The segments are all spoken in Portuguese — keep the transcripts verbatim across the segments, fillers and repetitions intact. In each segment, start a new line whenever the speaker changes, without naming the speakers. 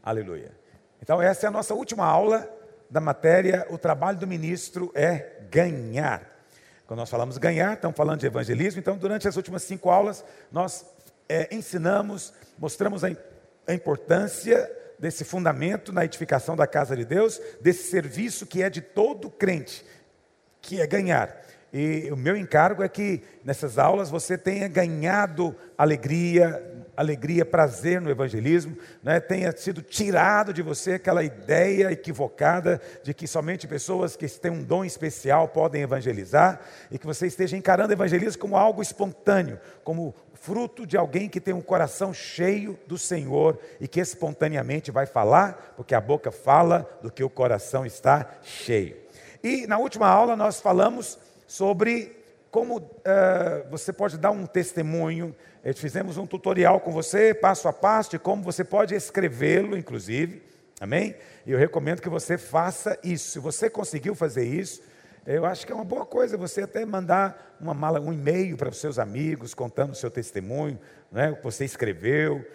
Aleluia. Então essa é a nossa última aula da matéria. O trabalho do ministro é ganhar. Quando nós falamos ganhar, estamos falando de evangelismo. Então durante as últimas cinco aulas nós é, ensinamos, mostramos a, a importância desse fundamento na edificação da casa de Deus, desse serviço que é de todo crente, que é ganhar. E o meu encargo é que nessas aulas você tenha ganhado alegria, alegria, prazer no evangelismo, né? Tenha sido tirado de você aquela ideia equivocada de que somente pessoas que têm um dom especial podem evangelizar, e que você esteja encarando o evangelismo como algo espontâneo, como fruto de alguém que tem um coração cheio do Senhor e que espontaneamente vai falar, porque a boca fala do que o coração está cheio. E na última aula nós falamos sobre como uh, você pode dar um testemunho. Eh, fizemos um tutorial com você, passo a passo, de como você pode escrevê-lo, inclusive, amém? E eu recomendo que você faça isso. Se você conseguiu fazer isso, eu acho que é uma boa coisa você até mandar uma mala, um e-mail para os seus amigos, contando o seu testemunho, né, o que você escreveu.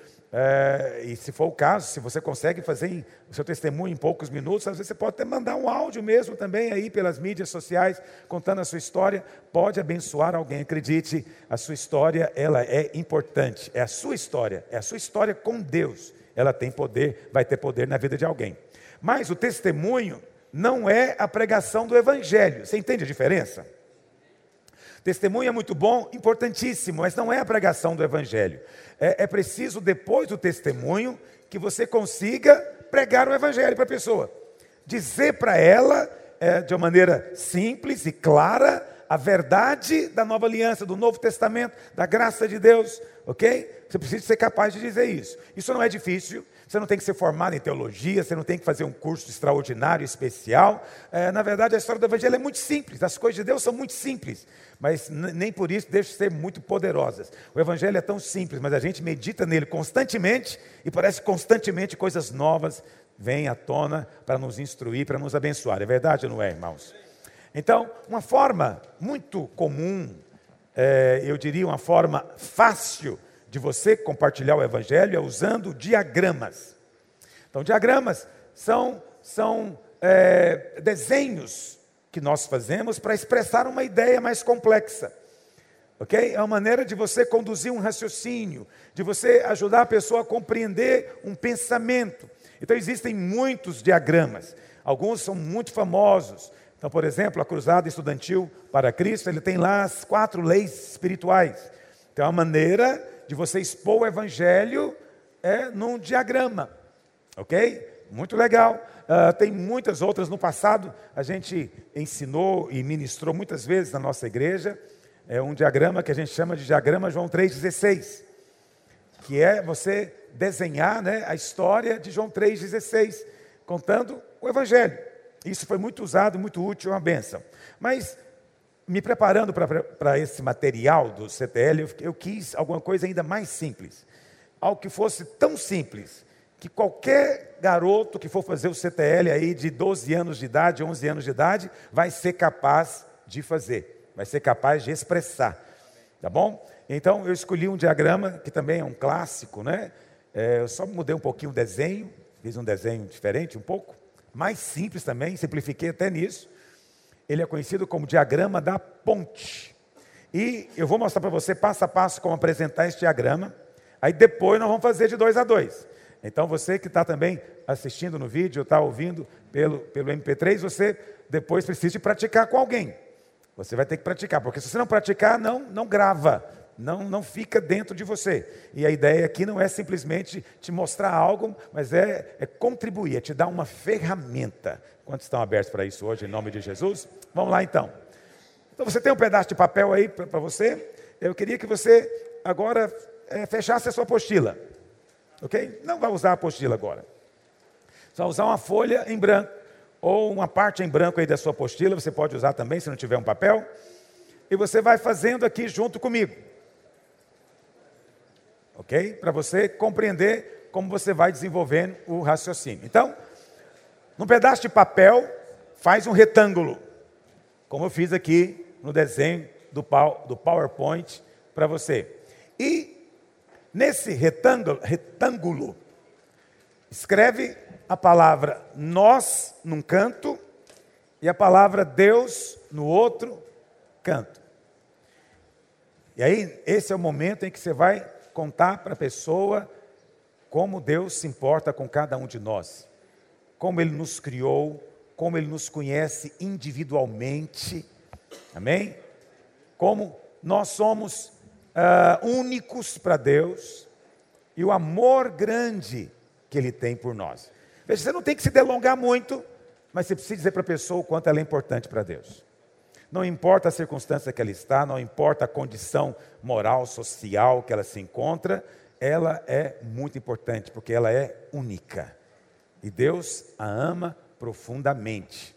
É, e se for o caso, se você consegue fazer o seu testemunho em poucos minutos, às vezes você pode até mandar um áudio mesmo também aí pelas mídias sociais, contando a sua história, pode abençoar alguém. Acredite, a sua história, ela é importante, é a sua história, é a sua história com Deus, ela tem poder, vai ter poder na vida de alguém. Mas o testemunho não é a pregação do evangelho, você entende a diferença? Testemunho é muito bom, importantíssimo, mas não é a pregação do evangelho. É, é preciso, depois do testemunho, que você consiga pregar o evangelho para a pessoa. Dizer para ela, é, de uma maneira simples e clara, a verdade da nova aliança, do Novo Testamento, da graça de Deus, ok? Você precisa ser capaz de dizer isso. Isso não é difícil, você não tem que ser formado em teologia, você não tem que fazer um curso extraordinário, especial. É, na verdade, a história do evangelho é muito simples, as coisas de Deus são muito simples, mas nem por isso deixam de ser muito poderosas. O evangelho é tão simples, mas a gente medita nele constantemente, e parece constantemente coisas novas vêm à tona para nos instruir, para nos abençoar. É verdade ou não é, irmãos? Então, uma forma muito comum, é, eu diria uma forma fácil de você compartilhar o evangelho é usando diagramas. Então, diagramas são, são é, desenhos que nós fazemos para expressar uma ideia mais complexa. Ok? É uma maneira de você conduzir um raciocínio, de você ajudar a pessoa a compreender um pensamento. Então, existem muitos diagramas, alguns são muito famosos. Então, por exemplo, a Cruzada Estudantil para Cristo, ele tem lá as quatro leis espirituais. Então, é uma maneira de você expor o evangelho é, num diagrama, ok? Muito legal. Uh, tem muitas outras. No passado, a gente ensinou e ministrou muitas vezes na nossa igreja, é um diagrama que a gente chama de diagrama João três dezesseis, que é você desenhar, né, a história de João três dezesseis, contando o evangelho. Isso foi muito usado, muito útil, uma bênção. Mas, me preparando para esse material do C T L, eu, eu quis alguma coisa ainda mais simples. Algo que fosse tão simples, que qualquer garoto que for fazer o C T L aí de doze anos de idade, onze anos de idade, vai ser capaz de fazer. Vai ser capaz de expressar. Tá bom? Então, eu escolhi um diagrama, que também é um clássico, né? É, eu só mudei um pouquinho o desenho, fiz um desenho diferente um pouco. Mais simples também, simplifiquei até nisso. Ele é conhecido como diagrama da ponte. E eu vou mostrar para você passo a passo como apresentar esse diagrama. Aí depois nós vamos fazer de dois a dois. Então você que está também assistindo no vídeo, está ouvindo pelo, pelo M P três, você depois precisa de praticar com alguém. Você vai ter que praticar, porque se você não praticar, não, não grava. Não, não fica dentro de você. E a ideia aqui não é simplesmente te mostrar algo, mas é, é contribuir, é te dar uma ferramenta. Quantos estão abertos para isso hoje, em nome de Jesus? Vamos lá então. Então você tem um pedaço de papel aí para você. Eu queria que você agora é, fechasse a sua apostila. Ok? Não vai usar a apostila agora. Só usar uma folha em branco, ou uma parte em branco aí da sua apostila. Você pode usar também, se não tiver um papel. E você vai fazendo aqui junto comigo. Ok? Para você compreender como você vai desenvolvendo o raciocínio. Então, num pedaço de papel, faz um retângulo, como eu fiz aqui no desenho do, do PowerPoint para você. E nesse retângulo, retângulo, escreve a palavra nós num canto e a palavra Deus no outro canto. E aí, esse é o momento em que você vai contar para a pessoa como Deus se importa com cada um de nós, como Ele nos criou, como Ele nos conhece individualmente, amém? Como nós somos uh, únicos para Deus e o amor grande que Ele tem por nós. Veja, você não tem que se delongar muito, mas você precisa dizer para a pessoa o quanto ela é importante para Deus. Não importa a circunstância que ela está, não importa a condição moral, social que ela se encontra, ela é muito importante, porque ela é única. E Deus a ama profundamente.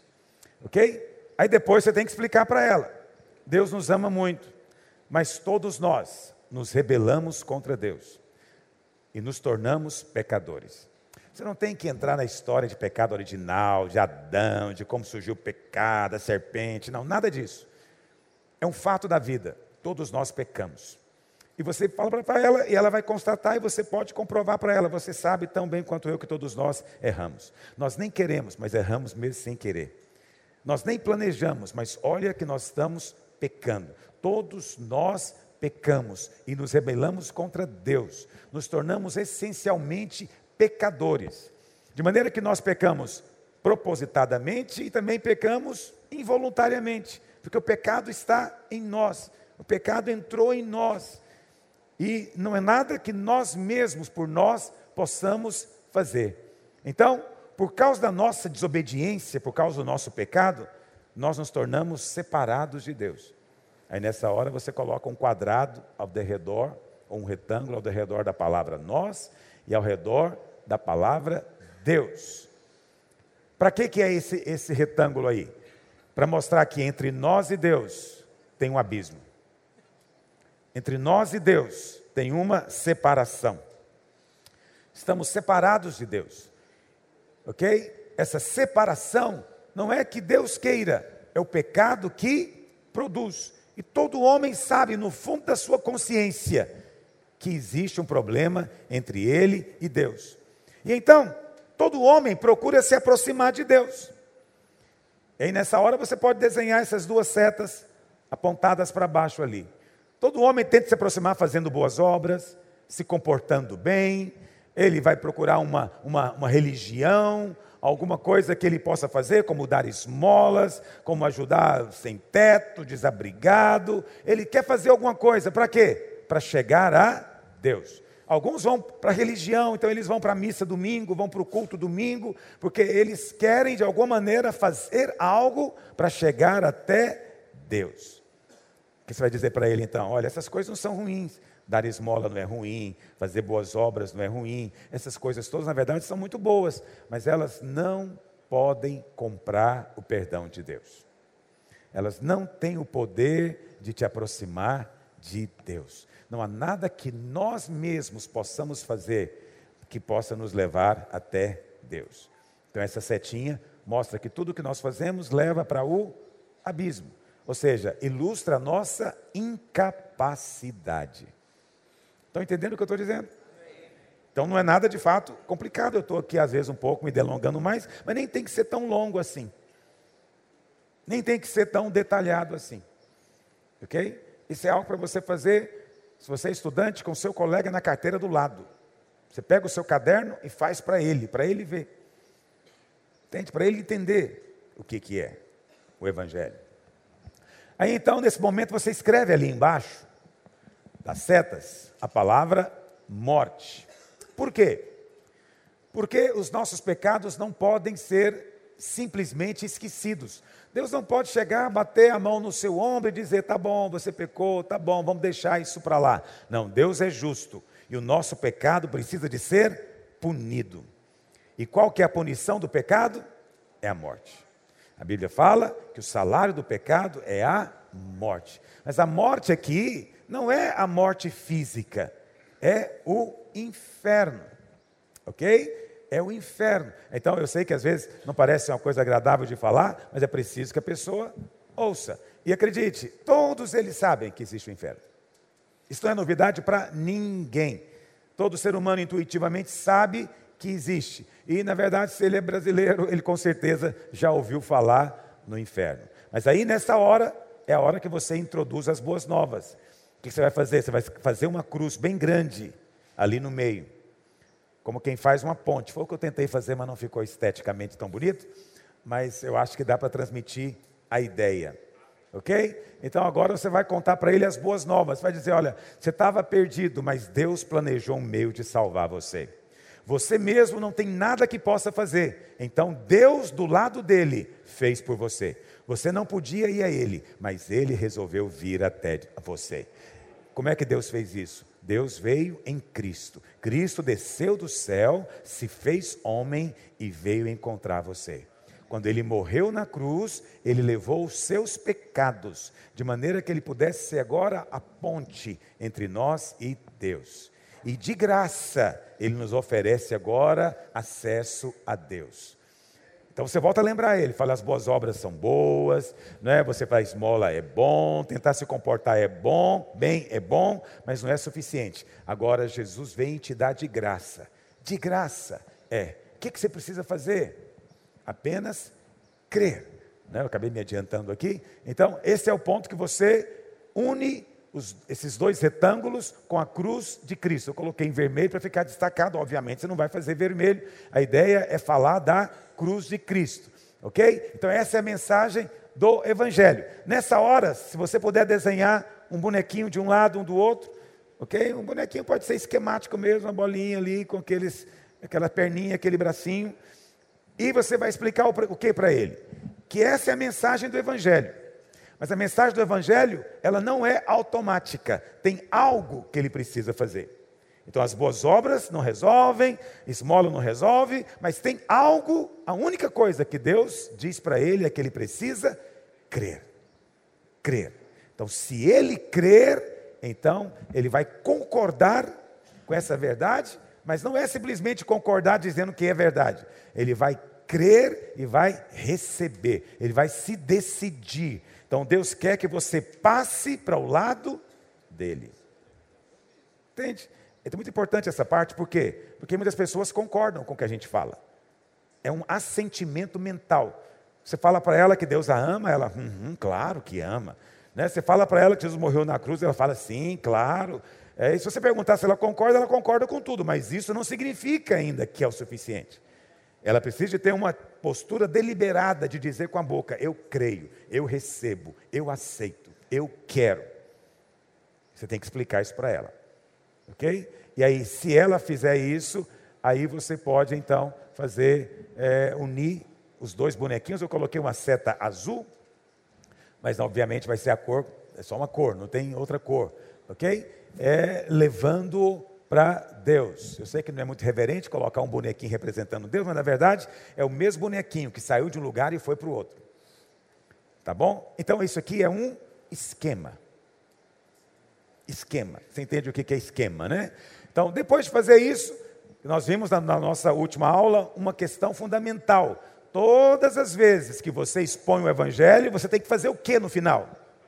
Ok? Aí depois você tem que explicar para ela. Deus nos ama muito, mas todos nós nos rebelamos contra Deus e nos tornamos pecadores. Você não tem que entrar na história de pecado original, de Adão, de como surgiu o pecado, a serpente, não, nada disso. É um fato da vida, todos nós pecamos. E você fala para ela, e ela vai constatar, e você pode comprovar para ela, você sabe tão bem quanto eu que todos nós erramos. Nós nem queremos, mas erramos mesmo sem querer. Nós nem planejamos, mas olha que nós estamos pecando. Todos nós pecamos e nos rebelamos contra Deus. Nos tornamos essencialmente pecadores, de maneira que nós pecamos propositadamente e também pecamos involuntariamente, porque o pecado está em nós, o pecado entrou em nós, e não é nada que nós mesmos, por nós, possamos fazer. Então, por causa da nossa desobediência, por causa do nosso pecado, nós nos tornamos separados de Deus. Aí nessa hora você coloca um quadrado ao redor, ou um retângulo ao redor da palavra nós, e ao redor da palavra Deus. Para que que é esse, esse retângulo aí? Para mostrar que entre nós e Deus tem um abismo. Entre nós e Deus tem uma separação. Estamos separados de Deus. Ok? Essa separação não é que Deus queira, é o pecado que produz. E todo homem sabe no fundo da sua consciência que existe um problema entre ele e Deus. E então, todo homem procura se aproximar de Deus. E aí nessa hora você pode desenhar essas duas setas apontadas para baixo ali. Todo homem tenta se aproximar fazendo boas obras, se comportando bem. Ele vai procurar uma, uma, uma religião, alguma coisa que ele possa fazer, como dar esmolas, como ajudar sem teto, desabrigado. Ele quer fazer alguma coisa, para quê? Para chegar a Deus. Alguns vão para a religião, então eles vão para a missa domingo, vão para o culto domingo, porque eles querem de alguma maneira fazer algo para chegar até Deus. O que você vai dizer para ele então? Olha, essas coisas não são ruins. Dar esmola não é ruim, fazer boas obras não é ruim. Essas coisas todas, na verdade, são muito boas, mas elas não podem comprar o perdão de Deus. Elas não têm o poder de te aproximar de Deus. Não há nada que nós mesmos possamos fazer que possa nos levar até Deus. Então essa setinha mostra que tudo que nós fazemos leva para o abismo. Ou seja, ilustra a nossa incapacidade. Estão entendendo o que eu estou dizendo? Então não é nada de fato complicado. Eu estou aqui às vezes um pouco me delongando mais, mas nem tem que ser tão longo assim. Nem tem que ser tão detalhado assim. Ok? Isso é algo para você fazer, se você é estudante, com o seu colega na carteira do lado. Você pega o seu caderno e faz para ele, para ele ver. Entende? Para ele entender o que, que é o Evangelho. Aí então, nesse momento, você escreve ali embaixo, das setas, a palavra morte. Por quê? Porque os nossos pecados não podem ser simplesmente esquecidos. Deus não pode chegar, bater a mão no seu ombro e dizer, tá bom, você pecou, tá bom, vamos deixar isso para lá. Não, Deus é justo e o nosso pecado precisa de ser punido. E qual que é a punição do pecado? É a morte. A Bíblia fala que o salário do pecado é a morte. Mas a morte aqui não é a morte física, é o inferno. Ok? É o inferno. Então eu sei que às vezes não parece uma coisa agradável de falar, mas é preciso que a pessoa ouça. E acredite, todos eles sabem que existe o inferno. Isso não é novidade para ninguém. Todo ser humano intuitivamente sabe que existe. E, na verdade, se ele é brasileiro, ele com certeza já ouviu falar no inferno. Mas aí, nessa hora, é a hora que você introduz as boas novas. O que você vai fazer? Você vai fazer uma cruz bem grande ali no meio, como quem faz uma ponte. Foi o que eu tentei fazer, mas não ficou esteticamente tão bonito. Mas eu acho que dá para transmitir a ideia. Ok? Então agora você vai contar para ele as boas novas. Você vai dizer, olha, você estava perdido, mas Deus planejou um meio de salvar você. Você mesmo não tem nada que possa fazer. Então Deus do lado dele fez por você. Você não podia ir a ele, mas ele resolveu vir até você. Como é que Deus fez isso? Deus veio em Cristo. Cristo desceu do céu, se fez homem e veio encontrar você. Quando ele morreu na cruz, ele levou os seus pecados, de maneira que ele pudesse ser agora a ponte entre nós e Deus. E de graça, ele nos oferece agora acesso a Deus. Então você volta a lembrar ele, fala, as boas obras são boas, né? Você faz esmola é bom, tentar se comportar é bom, bem é bom, mas não é suficiente. Agora Jesus vem te dar de graça. De graça, é. O que, que você precisa fazer? Apenas crer. Né? Eu acabei me adiantando aqui. Então, esse é o ponto que você une os, esses dois retângulos com a cruz de Cristo. Eu coloquei em vermelho para ficar destacado. Obviamente, você não vai fazer vermelho. A ideia é falar da cruz de Cristo. Ok? Então, essa é a mensagem do Evangelho. Nessa hora, se você puder desenhar um bonequinho de um lado, um do outro. Ok? Um bonequinho pode ser esquemático mesmo, uma bolinha ali com aqueles, aquela perninha, aquele bracinho. E você vai explicar o que para ele? Que essa é a mensagem do Evangelho. Mas a mensagem do Evangelho, ela não é automática. Tem algo que ele precisa fazer. Então as boas obras não resolvem, esmola não resolve, mas tem algo, a única coisa que Deus diz para ele é que ele precisa crer. Crer. Então se ele crer, então ele vai concordar com essa verdade. Mas não é simplesmente concordar dizendo que é verdade. Ele vai crer e vai receber. Ele vai se decidir. Então Deus quer que você passe para o lado dele. Entende? É muito importante essa parte, por quê? Porque muitas pessoas concordam com o que a gente fala. É um assentimento mental. Você fala para ela que Deus a ama, ela, hum, hum, claro que ama. Né? Você fala para ela que Jesus morreu na cruz, ela fala, sim, claro. É, e se você perguntar se ela concorda, ela concorda com tudo, mas isso não significa ainda que é o suficiente. Ela precisa de ter uma postura deliberada de dizer com a boca, eu creio, eu recebo, eu aceito, eu quero. Você tem que explicar isso para ela. Ok? E aí, se ela fizer isso, aí você pode então fazer, é, unir os dois bonequinhos. Eu coloquei uma seta azul, mas obviamente vai ser a cor, é só uma cor, não tem outra cor. Ok? É levando para Deus. Eu sei que não é muito reverente colocar um bonequinho representando Deus, mas na verdade é o mesmo bonequinho que saiu de um lugar e foi para o outro. Tá bom? Então isso aqui é um esquema. Esquema. Você entende o que é esquema, né? Então depois de fazer isso, nós vimos na, na nossa última aula uma questão fundamental. Todas as vezes que você expõe o Evangelho, você tem que fazer o que no final?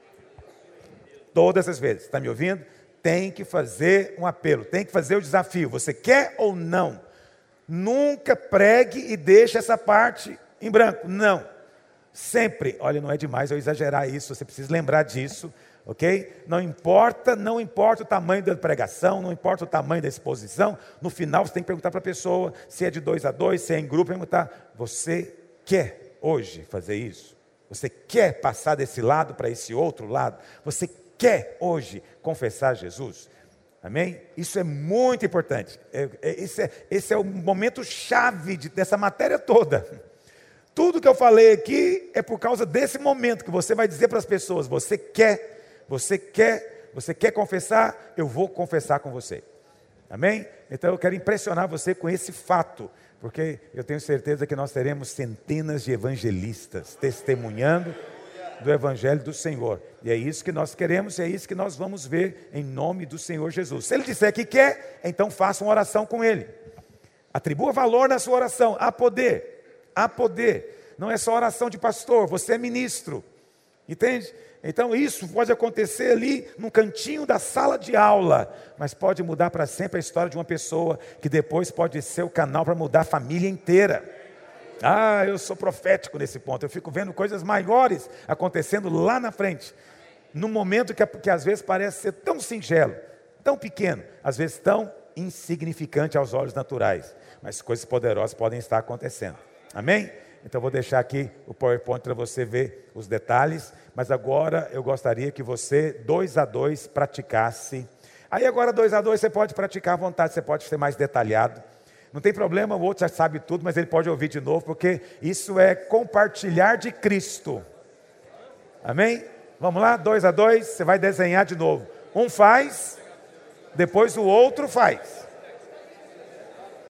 Todas as vezes. Está me ouvindo? Tem que fazer um apelo, tem que fazer o desafio. Você quer ou não? Nunca pregue e deixe essa parte em branco. Não. Sempre. Olha, não é demais eu exagerar isso. Você precisa lembrar disso. Ok? Não importa, não importa o tamanho da pregação, não importa o tamanho da exposição. No final você tem que perguntar para a pessoa se é de dois a dois, se é em grupo. Perguntar, você quer hoje fazer isso? Você quer passar desse lado para esse outro lado? Você quer? Quer hoje confessar Jesus? Amém? Isso é muito importante. É, é, esse, é, esse é o momento chave de, dessa matéria toda. Tudo que eu falei aqui é por causa desse momento que você vai dizer para as pessoas, você quer, você quer, você quer confessar? Eu vou confessar com você. Amém? Então eu quero impressionar você com esse fato, porque eu tenho certeza que nós teremos centenas de evangelistas testemunhando do Evangelho do Senhor. E é isso que nós queremos, e é isso que nós vamos ver em nome do Senhor Jesus. Se Ele disser que quer, então faça uma oração com Ele. Atribua valor na sua oração. Há poder, há poder. Não é só oração de pastor, você é ministro. Entende? Então isso pode acontecer ali no cantinho da sala de aula, mas pode mudar para sempre a história de uma pessoa, que depois pode ser o canal para mudar a família inteira. Ah, eu sou profético nesse ponto, eu fico vendo coisas maiores acontecendo lá na frente, num momento que, que às vezes parece ser tão singelo, tão pequeno, às vezes tão insignificante aos olhos naturais, mas coisas poderosas podem estar acontecendo. Amém? Então vou deixar aqui o PowerPoint para você ver os detalhes, mas agora eu gostaria que você, dois a dois, praticasse. Aí agora dois a dois você pode praticar à vontade, você pode ser mais detalhado. Não tem problema, o outro já sabe tudo, mas ele pode ouvir de novo, porque isso é compartilhar de Cristo. Amém? Vamos lá, dois a dois, você vai desenhar de novo. Um faz, depois o outro faz.